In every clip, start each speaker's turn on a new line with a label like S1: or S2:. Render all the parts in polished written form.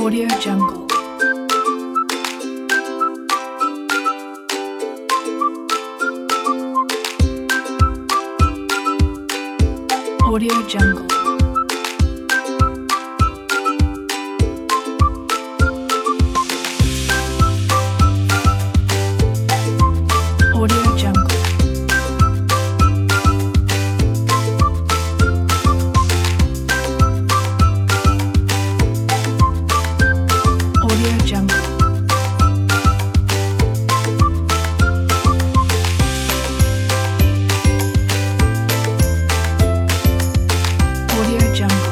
S1: Audio Jungle. Audio Jungle. Audio Jungle. Audio Jungle. Audio Jungle.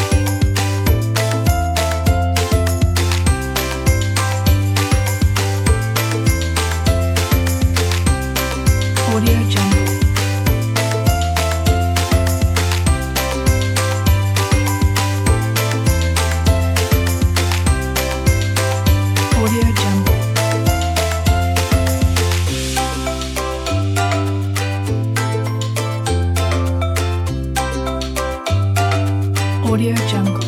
S1: Audio Jungle. Audio Jungle. Audio Jungle.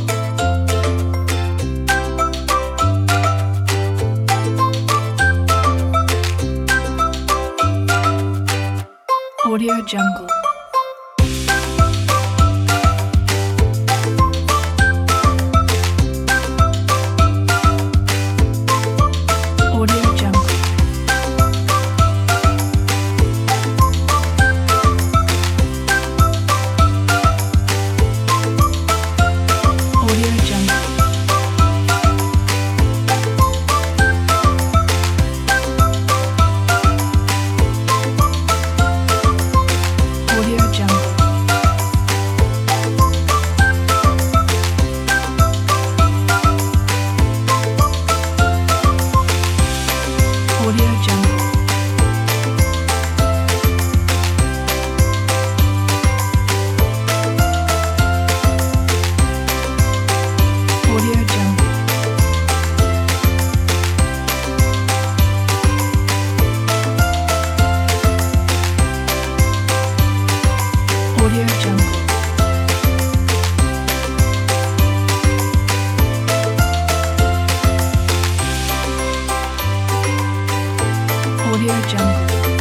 S1: Audio Jungle. Audio Jungle. Audio Jungle. Audio Jungle. Audio Jungle. Audio Jungle. Audio Jungle. Audio Jungle.